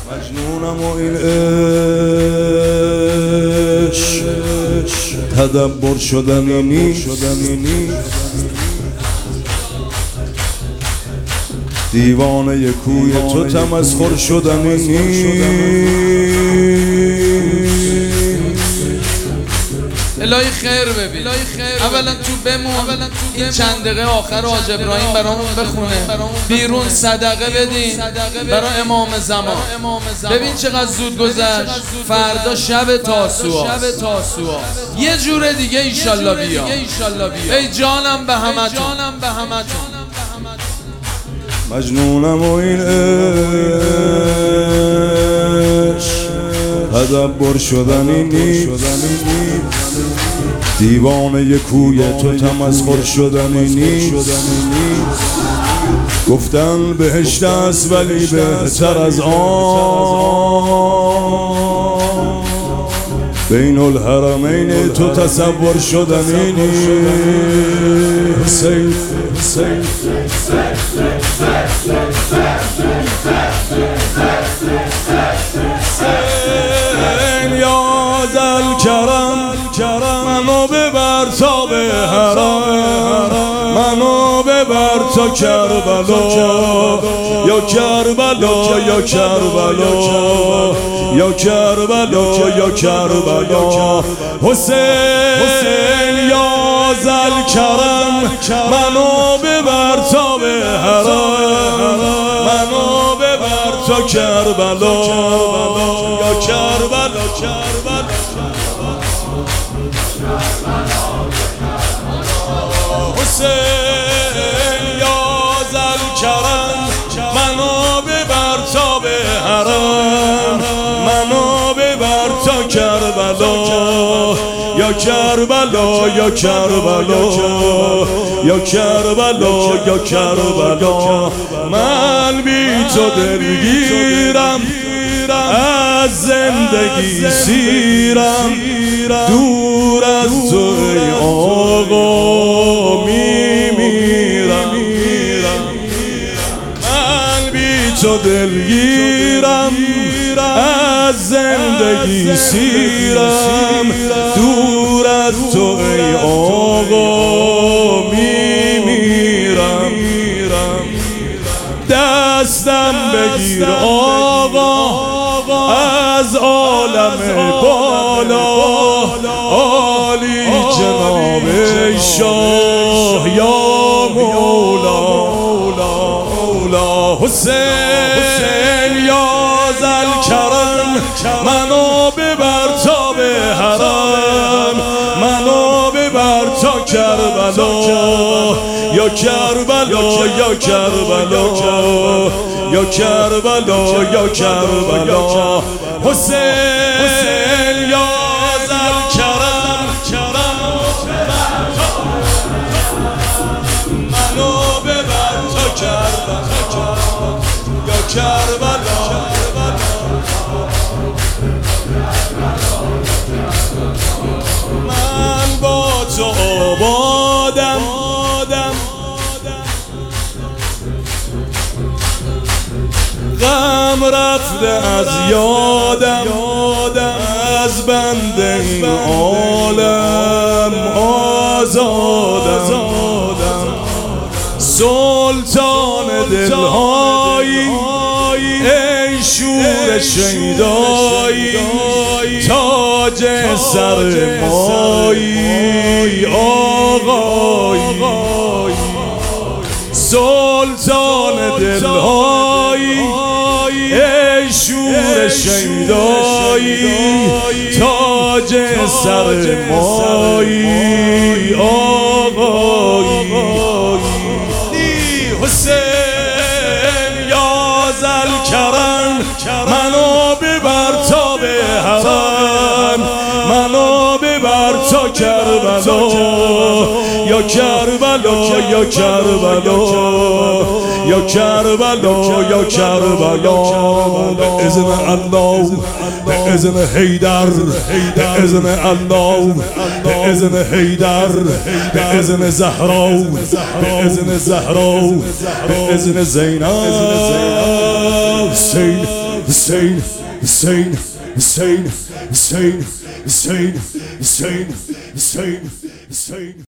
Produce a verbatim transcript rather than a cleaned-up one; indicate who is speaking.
Speaker 1: مجنونم و این عشق تدبر شدنی نیست، دیوانه کوی تو تمسخر شدنی نیست.
Speaker 2: الهی خیر ببین، اولا تو بمون، این چند دقیقه آخر حاج ابراهیم برامون بخونه، بیرون صدقه بدین برای امام زمان. ببین چقدر زود گذشت، فردا شب تاسوعا، یه جور دیگه ایشالله بیا. ای جانم به همتون.
Speaker 1: مجنونم و این عشق تدبر شدنی نیست، دیوانه کوی تو تمسخر شدنی نیست. گفتن بهشت است ولی بهتر از آن، بین الحرمین تو تصور شدنی نیست. یا ذل کرم منو ببر تا به حرم، منو ببر تا کربلا، یا کربلا یا کربلا یا کربلا یا کربلا. حسین یا ذل کرم منو ببر تا به حرم، منو ببر تا کربلا یا کربلا. حسین یا ذل کرم منو ببر تا به حرم، منو ببر تا کربلا یا کربلا یا کربلا یا کربلا یا کربلا. من بی تو دلگیرم، از زندگی سیرم، دور از تو ای آقا میمیرم. من بی تو دلگیرم، از زندگی سیرم، دور از تو ای آقا میمیرم. دستم بگیر آقا از عالم بالا، عالی جناب شاه یا مولا. حسین یا ذل کرم منو ببر تا به حرم، منو ببر تا کربلا یا کربلا یا کربلا یا کربلا یا کربلا. حسین یا ذل کرم منو ببر تا کربلا یا کربلا. من با تو آبادم، غم رفته از یادم، از بند این عالم آزادم. سلطان دلهایی ای شور شیدایی، تاج سر مایی آقایی. سلطان دلهایی ای شور شیدایی، تاج سر مایی آقایی. حسین یا ذل کرم منو ببر تا به حرم، منو ببر تا کربلا یا کربلا یا کربلا یا کربلا یا کربلا. به اذن الله، به اذن حیدر، به اذن الله، به اذن حیدر، به اذن زهرا، به اذن زهرا، به اذن زینب. حسین Hussein, Hussein, Hussein, Hussein, Hussein, Hussein, Hussein, Hussein.